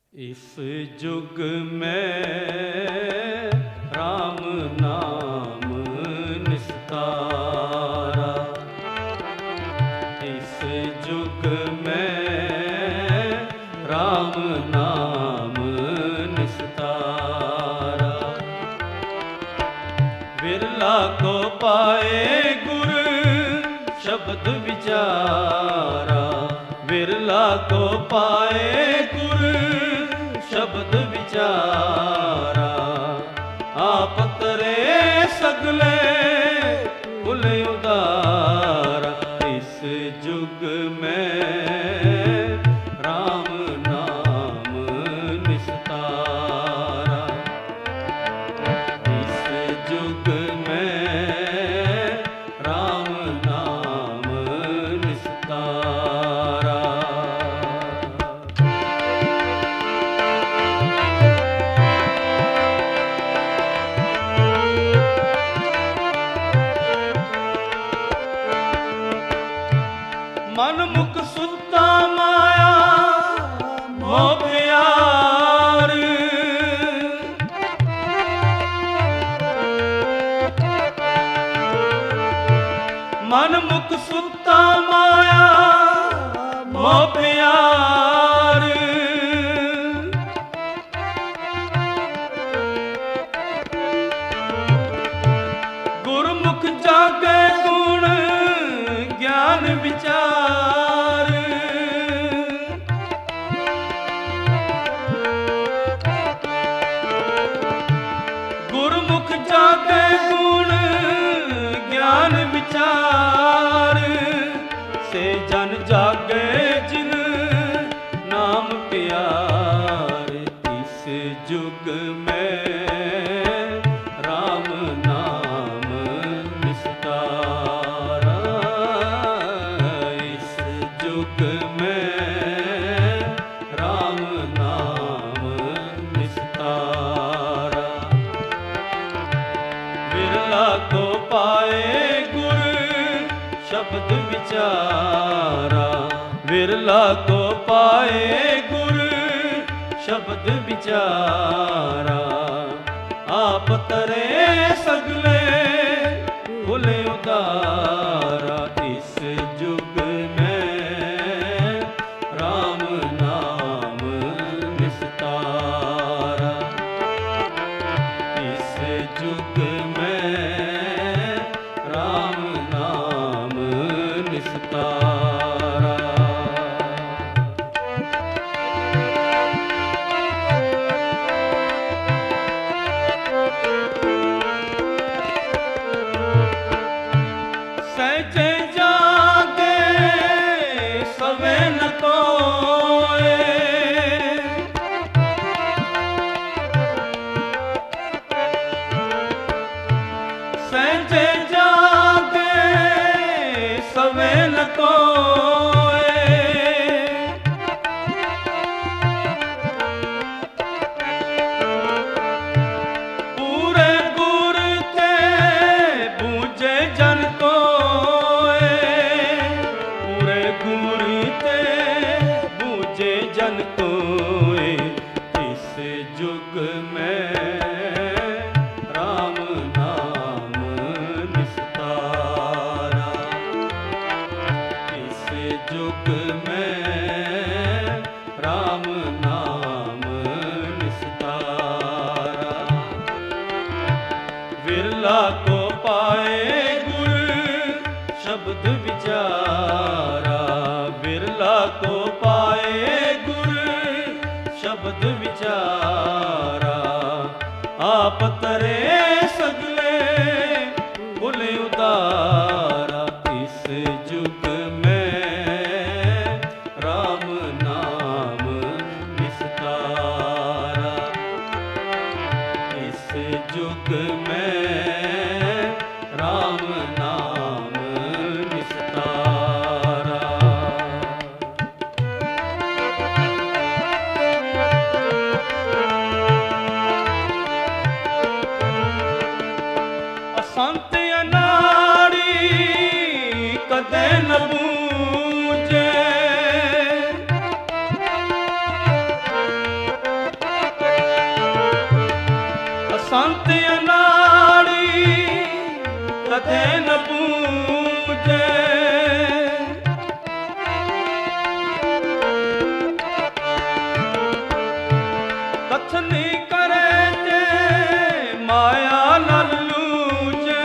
इस जुग में राम नाम निस्तारा। इस जुग में राम नाम निस्तारा। विरला को पाए गुर शब्द विचारा। विरला को पाए गुर शब्द विचारा। आप तरे सगले कुल उदारा। इस जुग में राम नाम निस्तारा। इस जुग में राम नाम निस्तारा। मन मुख सुता माया मोह प्यार। मन मुख सुता माया मोह प्यार। गुरमुख जागे गुण ज्ञान विचार। गुरमुख जागे गुण ज्ञान विचार। से जन जागे जिन नाम प्यार। इस जुग में राम नाम निस्तारा। इस जुग में राम नाम निस्तारा। विरला को पाए गुर शब्द विचारा। विरला को पाए गुर शब्द विचारा। आप तरे सगले कुल उदारा। इस जुग में राम नाम निस्तारा। इस जुग में राम नाम निस्तारा। सहजे जागे सवे न कोय। सहजे जागे सवे न कोय। पूरे गुर ते बूझे जन कोय। पूरे गुर ते बूझे जन कोय। इस जुग में राम नाम निस्तारा। इस जुग में राम नाम निस्तारा। विरला को पाए गुर शब्द विचारा। विरला को पाए गुर शब्द विचारा। आप तरे सगले कुल उदारा। इस जुग में राम नाम संत अनाड़ी कथे न पूजे, कथनी करे ते माया न लूजे।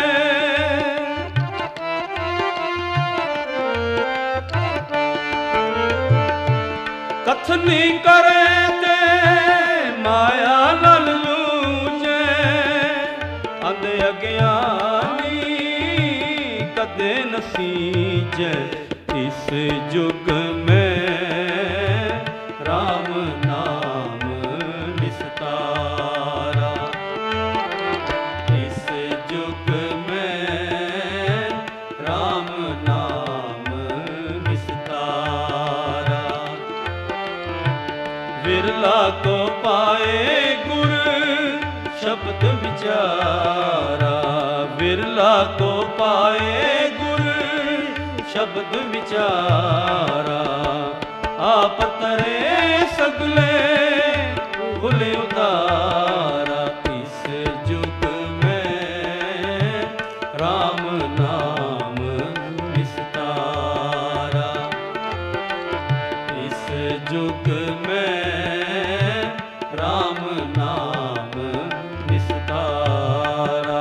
कथनी करे ते माया न लूजे, अंध अज्ञानी कदे न सींचे। इस युग में राम नाम निस्तारा, इस युग में राम नाम निस्तारा। विरला को पाए गुर शब्द विचारा, विरला को पाए गुर शब्द विचारा। आप तरे सगले भूले उतारा, इस युग में राम नाम निस्तारा, इस युग में राम नाम निस्तारा।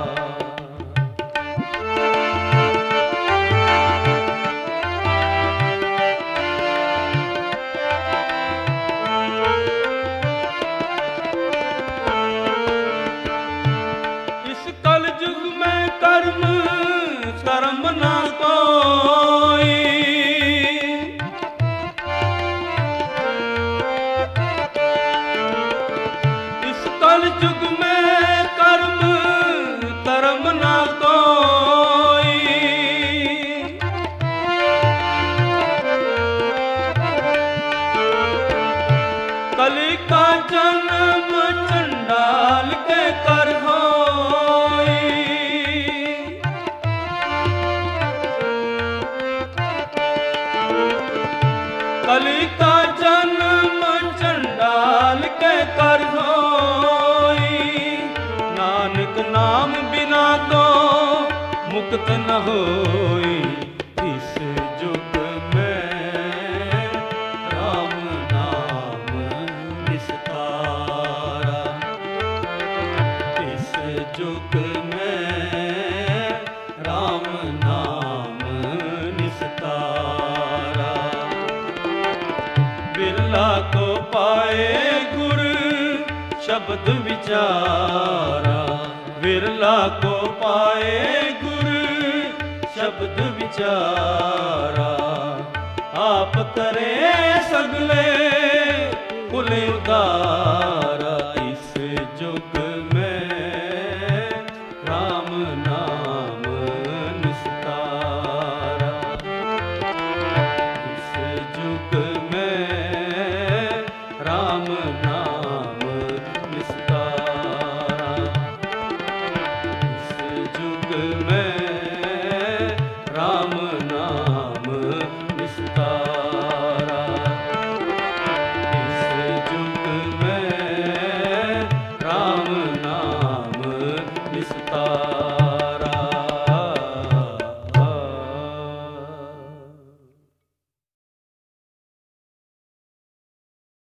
इस कल युग में कर्म कर्म ना कोई, कल युग में कर्म कर्म ना कोई। कली का जन्म चंडाल के कर होई, कली का जन्म चंडाल के कर होई। नानक नाम बिना तो मुक्त न होई, इस युग में राम नाम निस्तारा, इस युग में राम नाम निस्तारा। बिरला को पाए गुर शब्द विचारा, विरला को पाए गुर शब्द विचारा। आप तरे सगले कुल उदारा, इस युग में राम नाम निस्तारा, इस युग में राम नाम